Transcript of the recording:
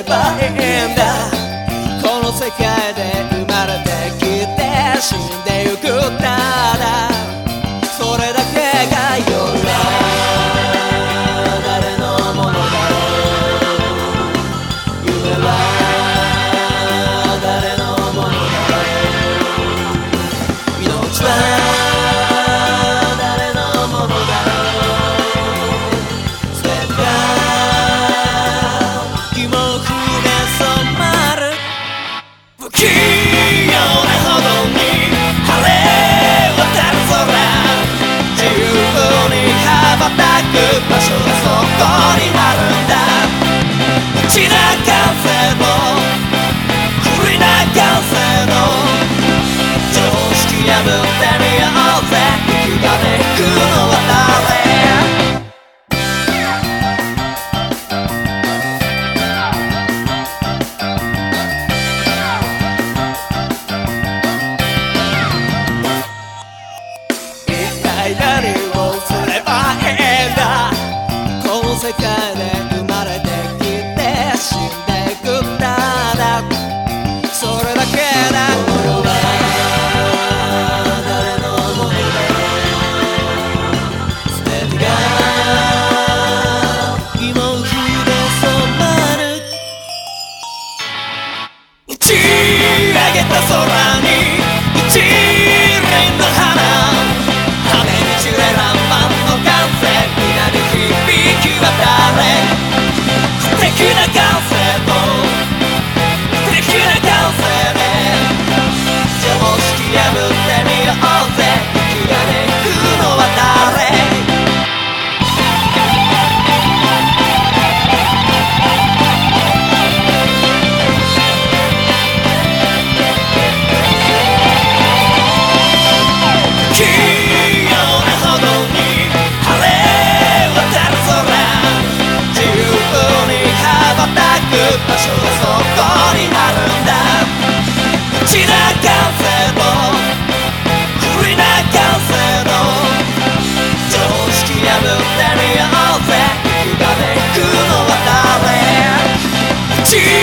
ばいいんだ。この世界で生まれてきて死んでゆくただそれだけが夜は誰のものだろう。夢は誰のものだろう。命は誰のものだろう。全てが疑問符で染まる不器用なほどに晴れ渡る空自由に羽ばたく場所がそこにあるんだ。内な感性の不利な感性の常識破ってみようぜ。息がめくのは誰。何をすればいいんだ。この世界で生まれてきて死んでくんだだそれだけだ。心は誰のものだろう。全てが疑問符で染まる打ち上げた空に一輪の花素敵な感性と素敵な感性で常識破ってみようぜ。息がめくのは誰。器用なほどに晴れ渡る空自由に羽ばたく場所がそこにあるんだ。内な感性と不利な感性の常識破ってみようぜ。息がめくのは誰。